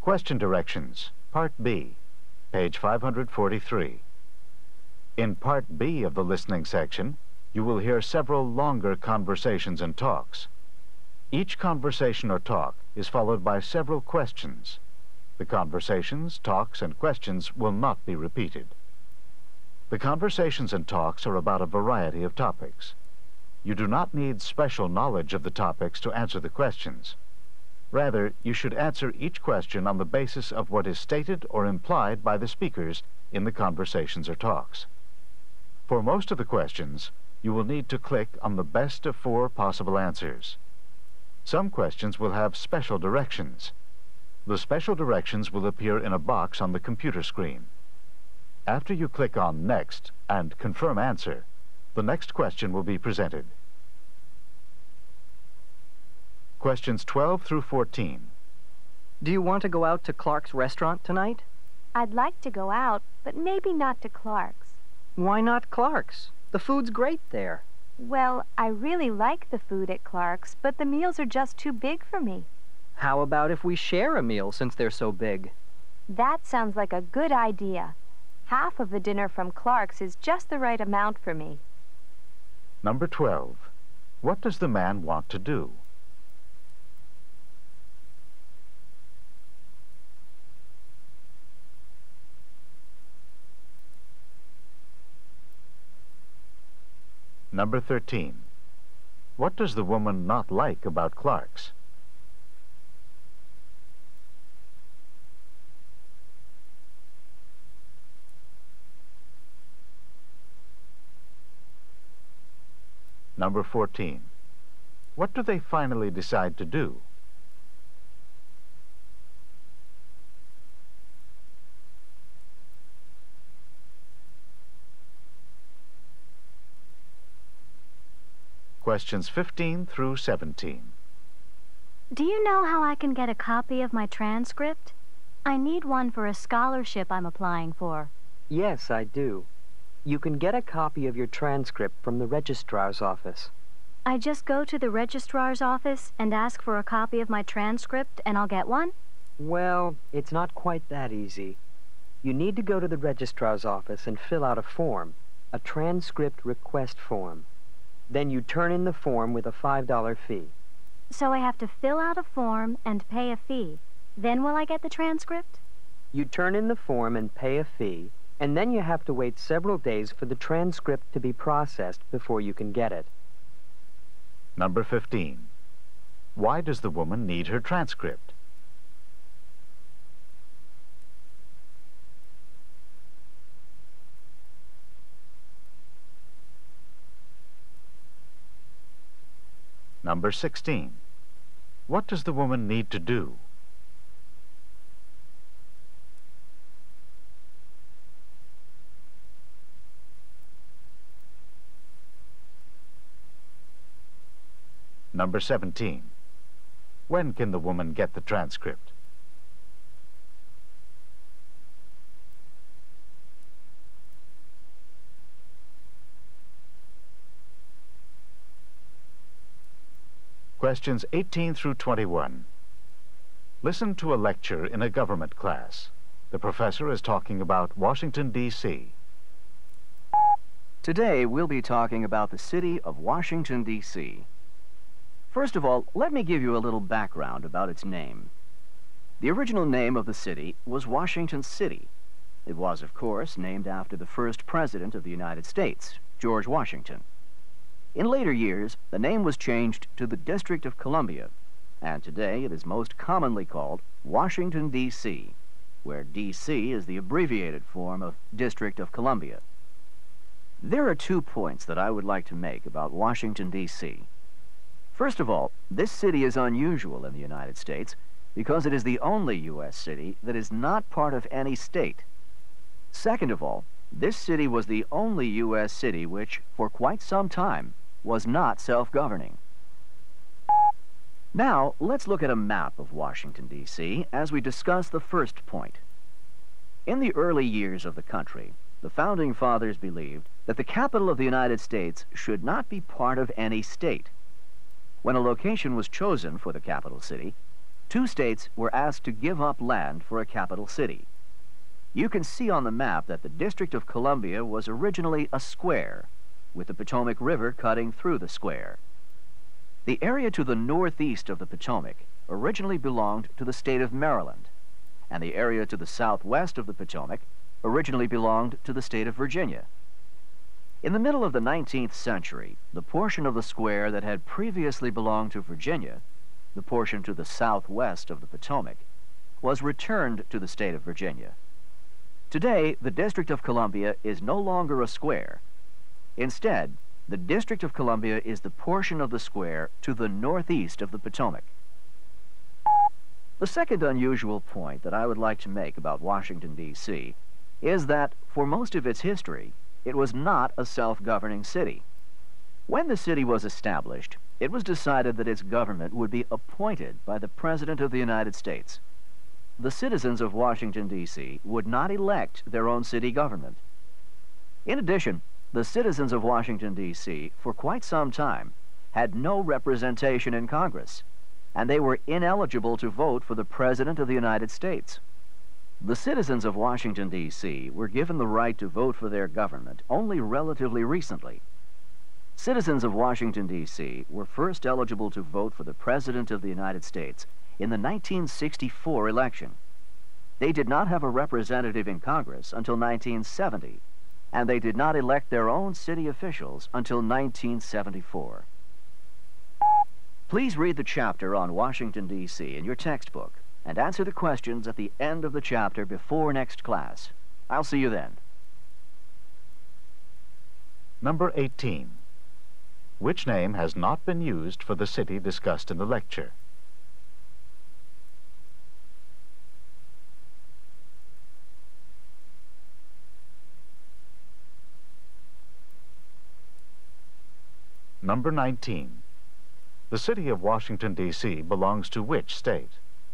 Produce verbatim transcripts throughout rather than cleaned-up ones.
Question Directions, Part B, page five hundred forty-three. In Part B of the listening section, you will hear several longer conversations and talks. Each conversation or talk is followed by several questions. The conversations, talks, and questions will not be repeated. The conversations and talks are about a variety of topics. You do not need special knowledge of the topics to answer the questions. Rather, you should answer each question on the basis of what is stated or implied by the speakers in the conversations or talks. For most of the questions, you will need to click on the best of four possible answers. Some questions will have special directions. The special directions will appear in a box on the computer screen. After you click on Next and Confirm Answer, the next question will be presented. Questions twelve through fourteen. Do you want to go out to Clark's restaurant tonight? I'd like to go out, but maybe not to Clark's. Why not Clark's? The food's great there. Well, I really like the food at Clark's, but the meals are just too big for me. How about if we share a meal since they're so big? That sounds like a good idea. Half of the dinner from Clark's is just the right amount for me. Number twelve. What does the man want to do? Number thirteen. What does the woman not like about Clark's? Number fourteen. What do they finally decide to do? Questions fifteen through seventeen. Do you know how I can get a copy of my transcript? I need one for a scholarship I'm applying for. Yes, I do. You can get a copy of your transcript from the registrar's office. I just go to the registrar's office and ask for a copy of my transcript and I'll get one? Well, it's not quite that easy. You need to go to the registrar's office and fill out a form, a transcript request form. Then you turn in the form with a five dollar fee. So I have to fill out a form and pay a fee. Then will I get the transcript? You turn in the form and pay a fee, and then you have to wait several days for the transcript to be processed before you can get it. Number fifteen. Why does the woman need her transcript? Number sixteen. What does the woman need to do? Number seventeen. When can the woman get the transcript? Questions eighteen through twenty-one. Listen to a lecture in a government class. The professor is talking about Washington, D C Today, we'll be talking about the city of Washington, D C First of all, let me give you a little background about its name. The original name of the city was Washington City. It was, of course, named after the first president of the United States, George Washington. In later years, the name was changed to the District of Columbia, and today it is most commonly called Washington, D C, where D C is the abbreviated form of District of Columbia. There are two points that I would like to make about Washington, D C First of all, this city is unusual in the United States because it is the only U S city that is not part of any state. Second of all, this city was the only U S city which, for quite some time, was not self-governing. Now, let's look at a map of Washington, D C as we discuss the first point. In the early years of the country, the Founding Fathers believed that the capital of the United States should not be part of any state. When a location was chosen for the capital city, Two states were asked to give up land for a capital city. You can see on the map that the District of Columbia was originally a square, with the Potomac River cutting through the square. The area to the northeast of the Potomac originally belonged to the state of Maryland, and the area to the southwest of the Potomac originally belonged to the state of Virginia. In the middle of the nineteenth century, the portion of the square that had previously belonged to Virginia, the portion to the southwest of the Potomac, was returned to the state of Virginia. Today, the District of Columbia is no longer a square. Instead, the District of Columbia is the portion of the square to the northeast of the Potomac. The second unusual point that I would like to make about Washington, D C is that, for most of its history, it was not a self-governing city. When the city was established, it was decided that its government would be appointed by the President of the United States. The citizens of Washington, D C would not elect their own city government. In addition, the citizens of Washington, D C for quite some time had no representation in Congress, and they were ineligible to vote for the President of the United States. The citizens of Washington, D C were given the right to vote for their government only relatively recently. Citizens of Washington, D C were first eligible to vote for the President of the United States in the nineteen sixty-four election. They did not have a representative in Congress until nineteen seventy, and they did not elect their own city officials until nineteen seventy-four. Please read the chapter on Washington, D C in your textbook and answer the questions at the end of the chapter before next class. I'll see you then. Number eighteen. Which name has not been used for the city discussed in the lecture? Number nineteen. The city of Washington, D C belongs to which state?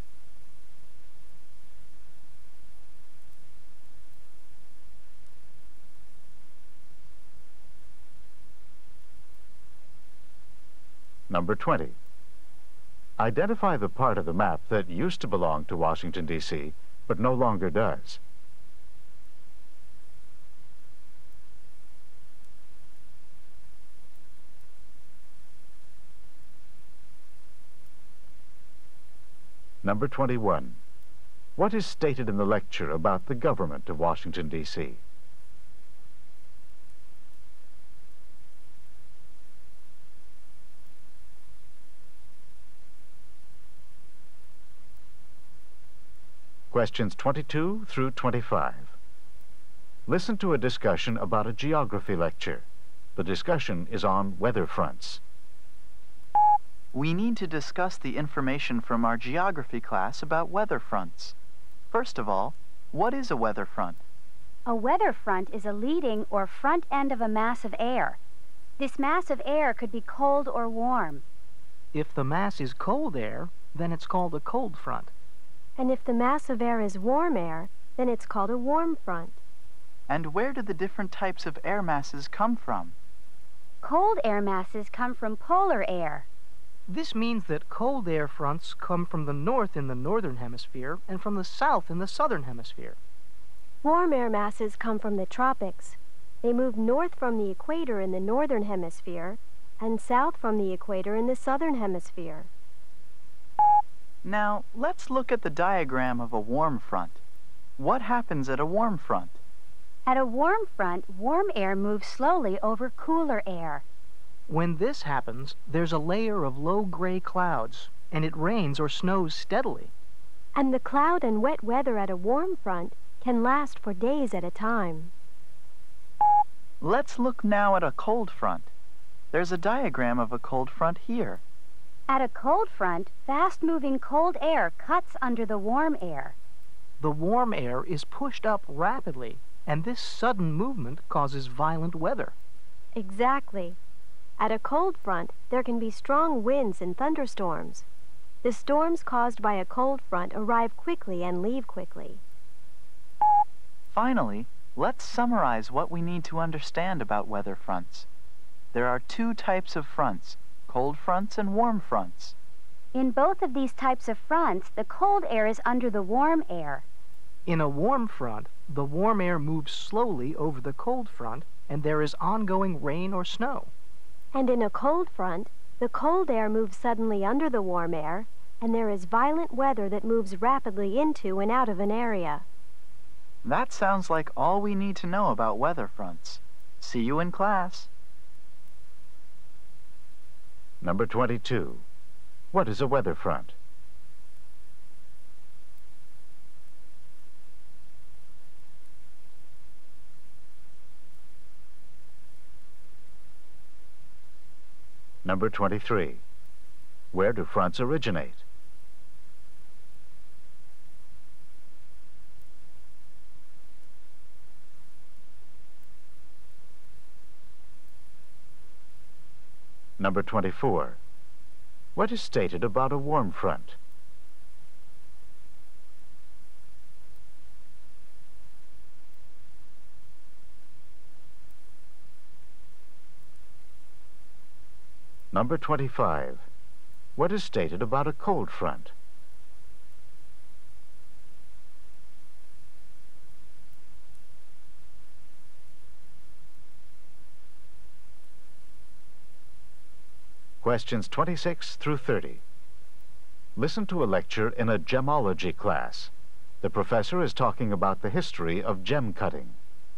Number twenty. Identify the part of the map that used to belong to Washington, D C, but no longer does. Number twenty-one. What is stated in the lecture about the government of Washington, D C? Questions twenty-two through twenty-five. Listen to a discussion about a geography lecture. The discussion is on weather fronts. We need to discuss the information from our geography class about weather fronts. First of all, what is a weather front? A weather front is a leading or front end of a mass of air. This mass of air could be cold or warm. If the mass is cold air, then it's called a cold front. And if the mass of air is warm air, then it's called a warm front. And where do the different types of air masses come from? Cold air masses come from polar air. This means that cold air fronts come from the north in the northern hemisphere and from the south in the southern hemisphere. Warm air masses come from the tropics. They move north from the equator in the northern hemisphere and south from the equator in the southern hemisphere. Now, let's look at the diagram of a warm front. What happens at a warm front? At a warm front, warm air moves slowly over cooler air. When this happens, there's a layer of low gray clouds, and it rains or snows steadily. And the cloud and wet weather at a warm front can last for days at a time. Let's look now at a cold front. There's a diagram of a cold front here. At a cold front, fast-moving cold air cuts under the warm air. The warm air is pushed up rapidly, and this sudden movement causes violent weather. Exactly. At a cold front, there can be strong winds and thunderstorms. The storms caused by a cold front arrive quickly and leave quickly. Finally, let's summarize what we need to understand about weather fronts. There are two types of fronts, cold fronts and warm fronts. In both of these types of fronts, the cold air is under the warm air. In a warm front, the warm air moves slowly over the cold front, and there is ongoing rain or snow. And in a cold front, the cold air moves suddenly under the warm air, and there is violent weather that moves rapidly into and out of an area. That sounds like all we need to know about weather fronts. See you in class. Number twenty-two. What is a weather front? Number twenty-three. Where do fronts originate? Number twenty-four. What is stated about a warm front? Number twenty-five. What is stated about a cold front? Questions twenty-six through thirty. Listen to a lecture in a gemology class. The professor is talking about the history of gem cutting.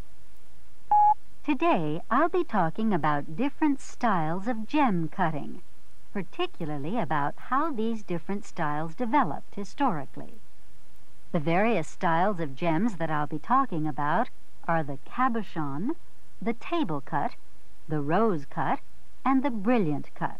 Today, I'll be talking about different styles of gem cutting, particularly about how these different styles developed historically. The various styles of gems that I'll be talking about are the cabochon, the table cut, the rose cut, and the brilliant cut.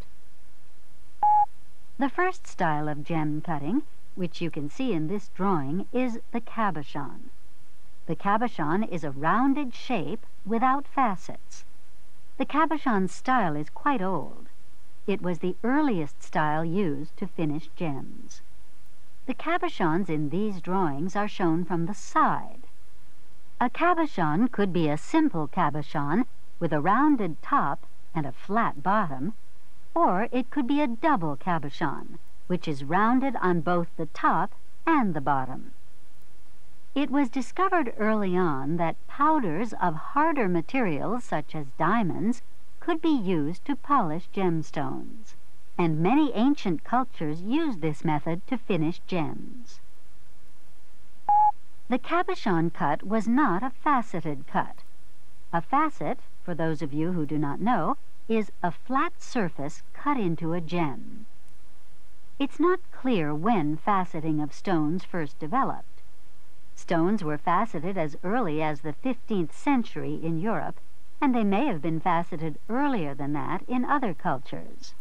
The first style of gem cutting, which you can see in this drawing, is the cabochon. The cabochon is a rounded shape without facets. The cabochon style is quite old. It was the earliest style used to finish gems. The cabochons in these drawings are shown from the side. A cabochon could be a simple cabochon with a rounded top and a flat bottom, or it could be a double cabochon, which is rounded on both the top and the bottom. It was discovered early on that powders of harder materials, such as diamonds, could be used to polish gemstones, and many ancient cultures used this method to finish gems. The cabochon cut was not a faceted cut. A facet, for those of you who do not know, is a flat surface cut into a gem. It's not clear when faceting of stones first developed. Stones were faceted as early as the fifteenth century in Europe, and they may have been faceted earlier than that in other cultures.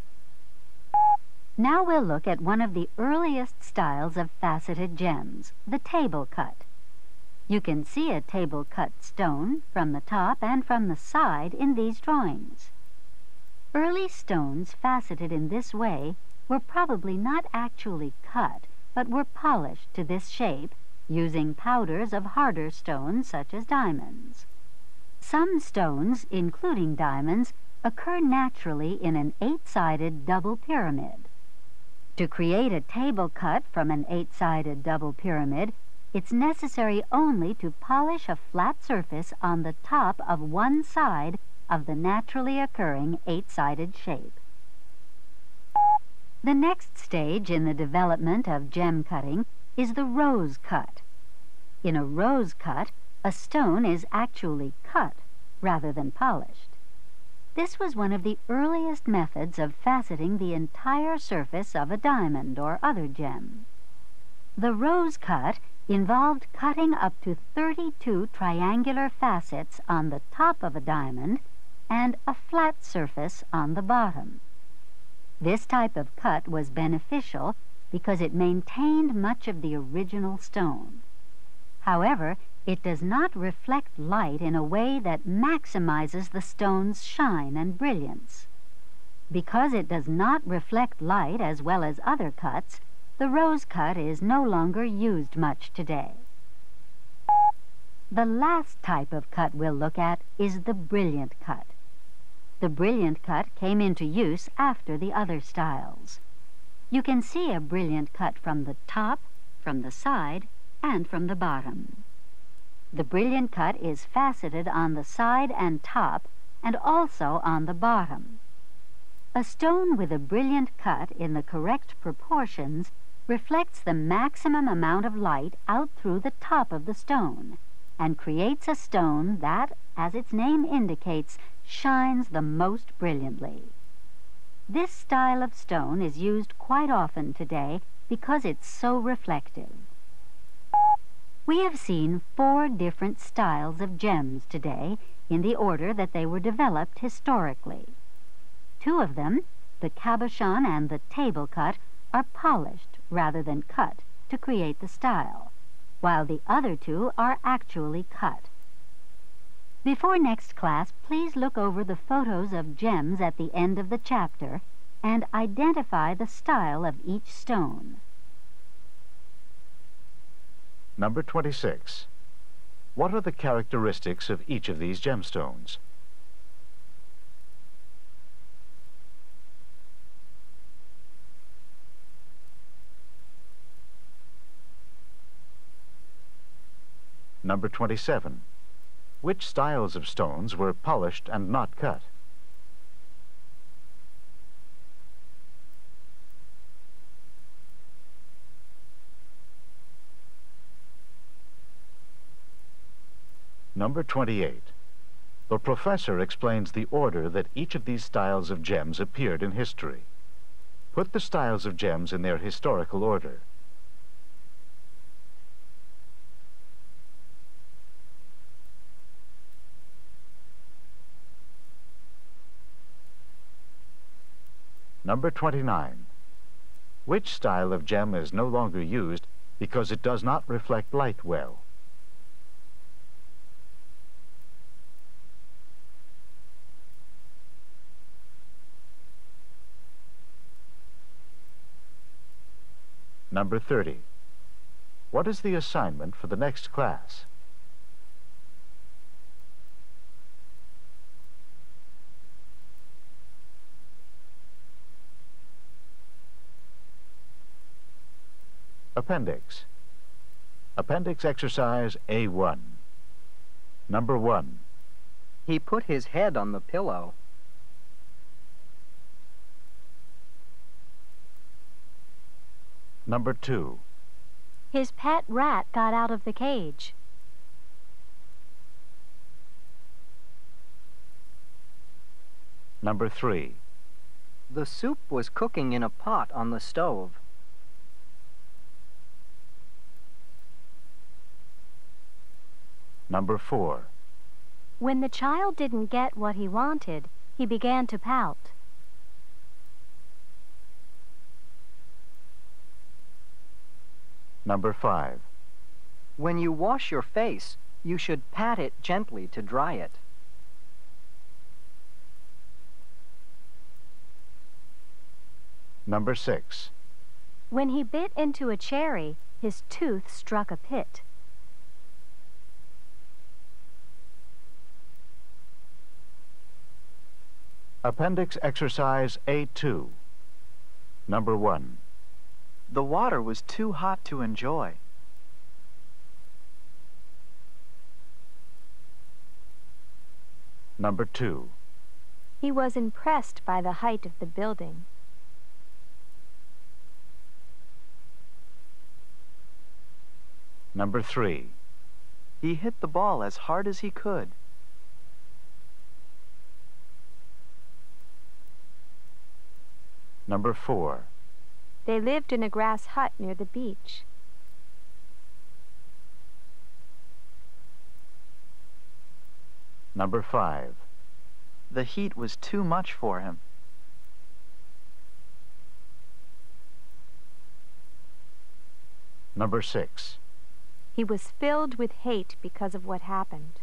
Now we'll look at one of the earliest styles of faceted gems, the table cut. You can see a table cut stone from the top and from the side in these drawings. Early stones faceted in this way were probably not actually cut, but were polished to this shape using powders of harder stones such as diamonds. Some stones, including diamonds, occur naturally in an eight-sided double pyramid. To create a table cut from an eight-sided double pyramid, it's necessary only to polish a flat surface on the top of one side of the naturally occurring eight-sided shape. The next stage in the development of gem cutting is the rose cut. In a rose cut, a stone is actually cut rather than polished. This was one of the earliest methods of faceting the entire surface of a diamond or other gem. The rose cut involved cutting up to thirty-two triangular facets on the top of a diamond and a flat surface on the bottom. This type of cut was beneficial because it maintained much of the original stone. However, it does not reflect light in a way that maximizes the stone's shine and brilliance. Because it does not reflect light as well as other cuts, the rose cut is no longer used much today. The last type of cut we'll look at is the brilliant cut. The brilliant cut came into use after the other styles. You can see a brilliant cut from the top, from the side, and from the bottom. The brilliant cut is faceted on the side and top, and also on the bottom. A stone with a brilliant cut in the correct proportions reflects the maximum amount of light out through the top of the stone, and creates a stone that, as its name indicates, shines the most brilliantly. This style of stone is used quite often today because it's so reflective. We have seen four different styles of gems today in the order that they were developed historically. Two of them, the cabochon and the table cut, are polished rather than cut to create the style, while the other two are actually cut. Before next class, please look over the photos of gems at the end of the chapter and identify the style of each stone. Number twenty-six. What are the characteristics of each of these gemstones? Number twenty-seven. Which styles of stones were polished and not cut? Number twenty-eight. The professor explains the order that each of these styles of gems appeared in history. Put the styles of gems in their historical order. Number twenty-nine. Which style of gem is no longer used because it does not reflect light well? Number thirty. What is the assignment for the next class? Appendix. Appendix exercise A one. Number one. He put his head on the pillow. Number two. His pet rat got out of the cage. Number three. The soup was cooking in a pot on the stove. Number four. When the child didn't get what he wanted, he began to pout. Number five. When you wash your face, you should pat it gently to dry it. Number six. When he bit into a cherry, his tooth struck a pit. Appendix exercise A two. Number one. The water was too hot to enjoy. Number two. He was impressed by the height of the building. Number three. He hit the ball as hard as he could. Number four. They lived in a grass hut near the beach. Number five. The heat was too much for him. Number six. He was filled with hate because of what happened.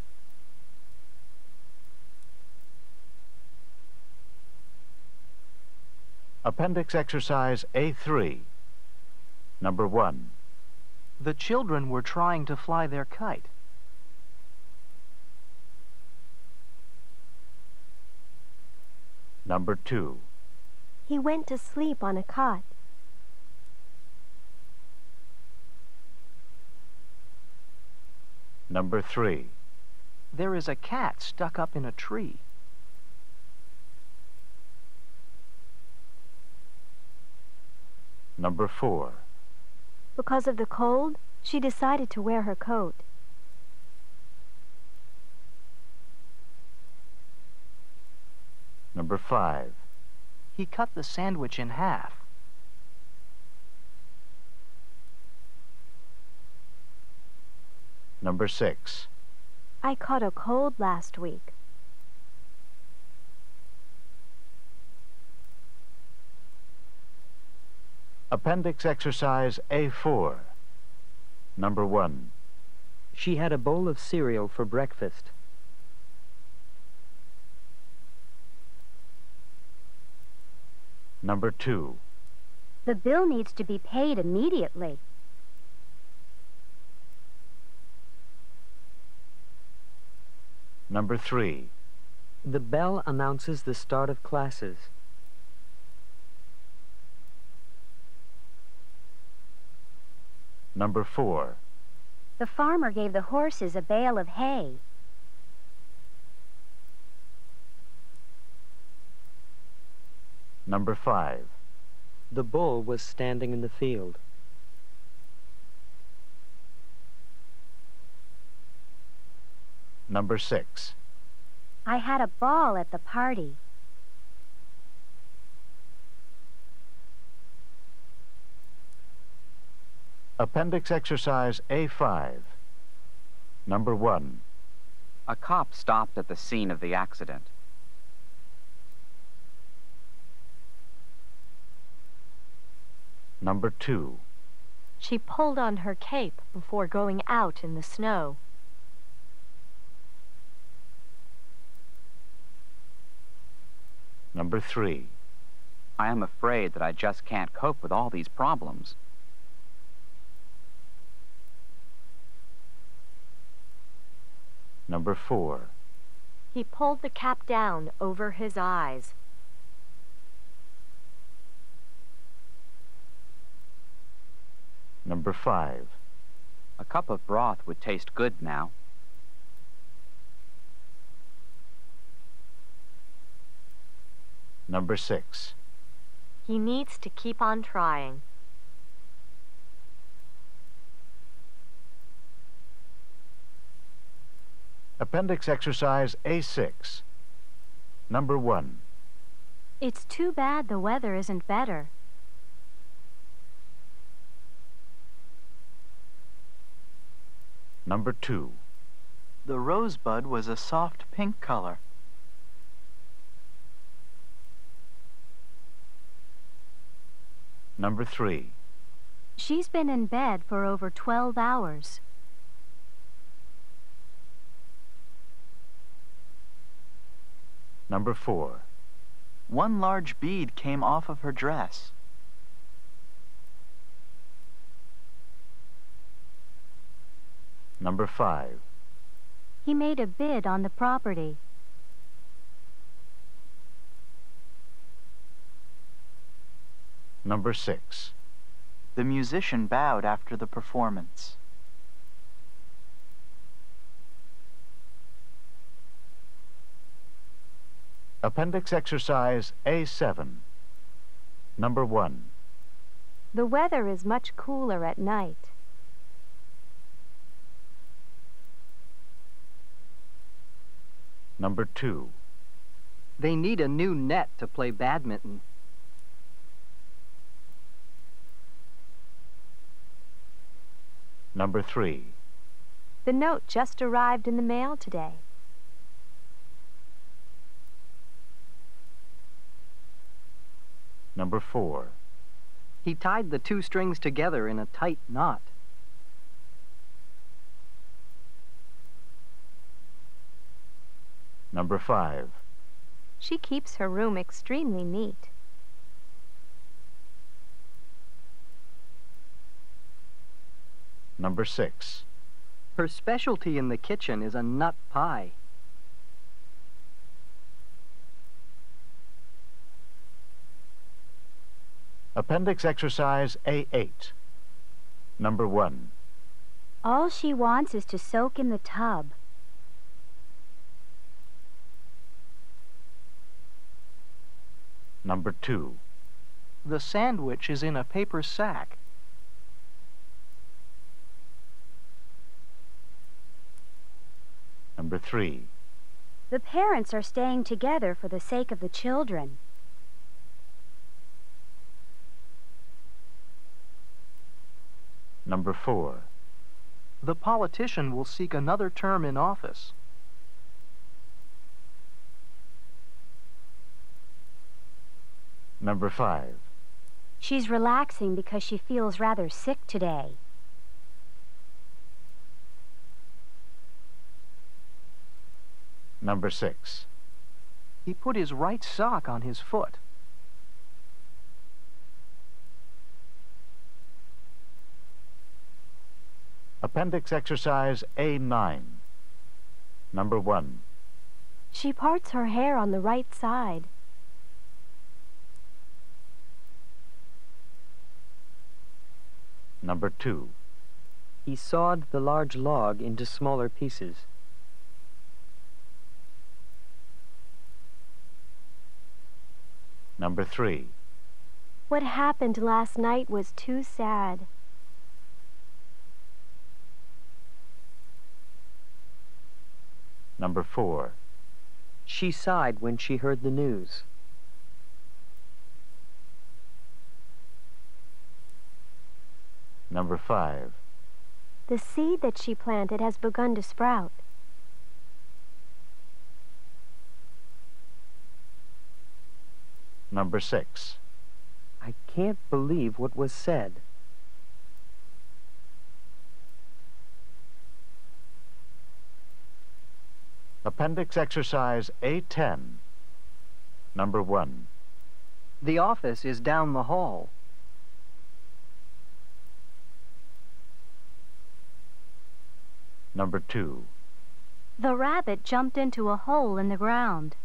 Appendix exercise A three. Number one. The children were trying to fly their kite. Number two. He went to sleep on a cot. Number three. There is a cat stuck up in a tree. Number four. Because of the cold, she decided to wear her coat. Number five. He cut the sandwich in half. Number six. I caught a cold last week. Appendix exercise A four. Number one. She had a bowl of cereal for breakfast. Number two. The bill needs to be paid immediately. Number three. The bell announces the start of classes. Number four. The farmer gave the horses a bale of hay. Number five. The bull was standing in the field. Number six. I had a ball at the party. Appendix exercise A five. Number one. A cop stopped at the scene of the accident. Number two. She pulled on her cape before going out in the snow. Number three. I am afraid that I just can't cope with all these problems. Number four. He pulled the cap down over his eyes. Number five. A cup of broth would taste good now. Number six. He needs to keep on trying. Appendix exercise A six. Number one. It's too bad the weather isn't better. Number two. The rosebud was a soft pink color. Number three. She's been in bed for over twelve hours. Number four. One large bead came off of her dress. Number five. He made a bid on the property. Number six. The musician bowed after the performance. Appendix exercise A seven. Number one. The weather is much cooler at night. Number two. They need a new net to play badminton. Number three. The note just arrived in the mail today. Number four. He tied the two strings together in a tight knot. Number five. She keeps her room extremely neat. Number six. Her specialty in the kitchen is a nut pie. Appendix exercise A eight. Number one. All she wants is to soak in the tub. Number two. The sandwich is in a paper sack. Number three. The parents are staying together for the sake of the children. Number four. The politician will seek another term in office. Number five. She's relaxing because she feels rather sick today. Number six. He put his right sock on his foot. Appendix exercise A nine. Number one. She parts her hair on the right side. Number two. He sawed the large log into smaller pieces. Number three. What happened last night was too sad. Number four. She sighed when she heard the news. Number five. The seed that she planted has begun to sprout. Number six. I can't believe what was said. Appendix exercise A ten. Number one. The office is down the hall. Number two. The rabbit jumped into a hole in the ground.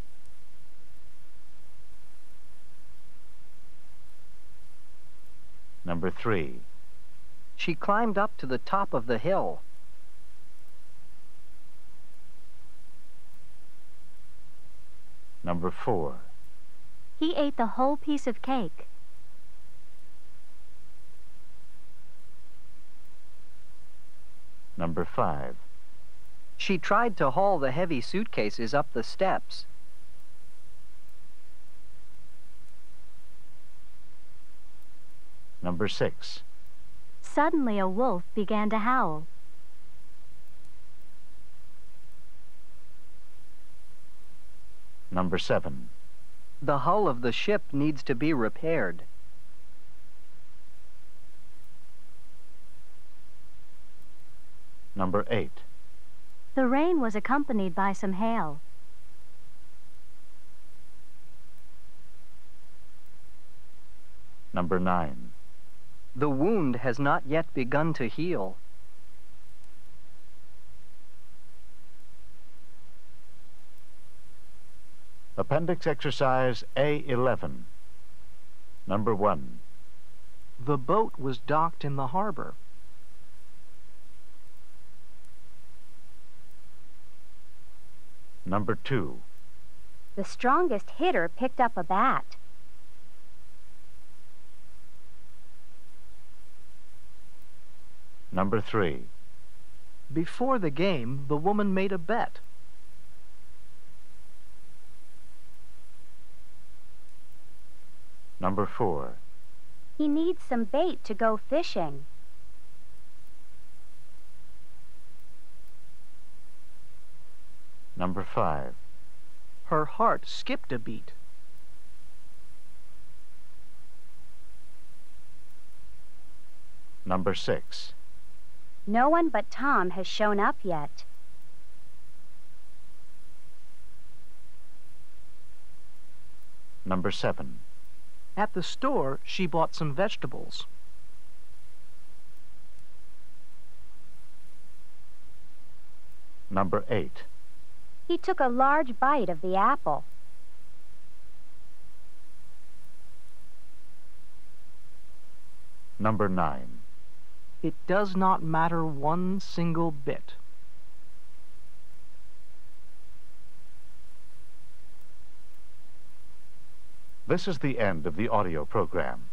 Number three. She climbed up to the top of the hill. Number four. He ate the whole piece of cake. Number five. She tried to haul the heavy suitcases up the steps. Number six. Suddenly a wolf began to howl. Number seven. The hull of the ship needs to be repaired. Number eight. The rain was accompanied by some hail. Number nine. The wound has not yet begun to heal. Appendix exercise A eleven. Number one. The boat was docked in the harbor. Number two. The strongest hitter picked up a bat. Number three. Before the game, the woman made a bet. Number four. He needs some bait to go fishing. Number five. Her heart skipped a beat. Number six. No one but Tom has shown up yet. Number seven. At the store, she bought some vegetables. Number eight. He took a large bite of the apple. Number nine. It does not matter one single bit. This is the end of the audio program.